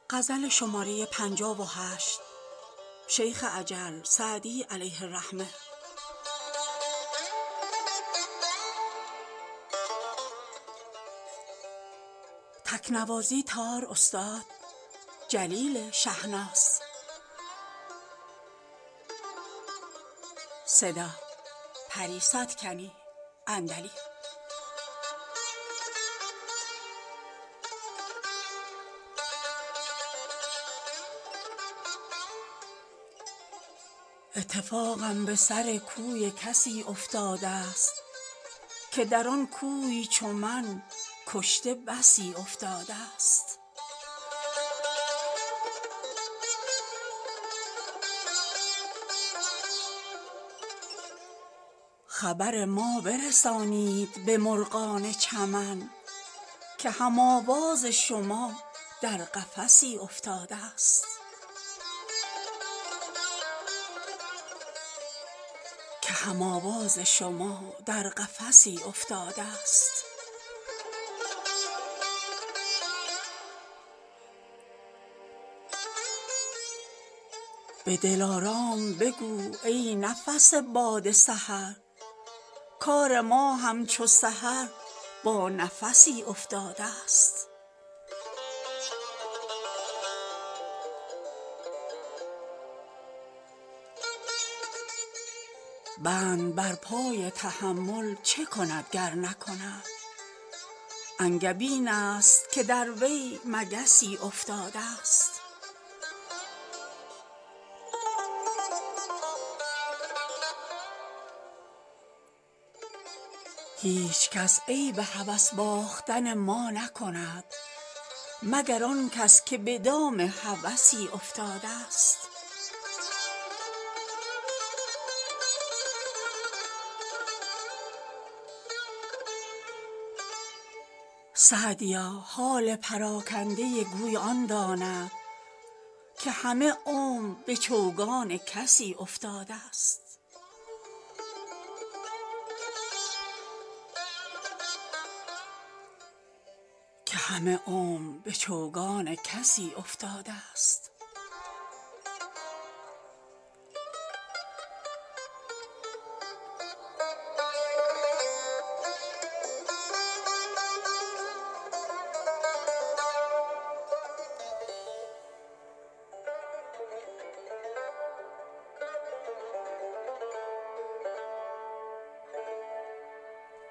غزل شماره 58 شیخ عجل سعدی علیه الرحمه. تکنوازی تار استاد جلیل شهناز. صدا پری صدکنی اندلی. اتفاقم به سر کوی کسی افتاده است که در آن کوی چو من کشته بسی افتاده است. خبر ما برسانید به مرغان چمن که هم آواز شما در قفسی افتاده است. به دلارام بگو ای نفس باد سحر کار ما همچو سحر با نفسی افتاده است. بند بر پای تحمل چه کند گر نکند انگبین است که در وی مگسی افتاده است. هیچ کس عیب هوس باختن ما نکند مگر آن کس که به دام هوسی افتاده است. سعدیا حال پراکنده گوی آن داند که همه عمر به چوگان کسی افتاده است. که همه عمر به چوگان کسی افتاده است.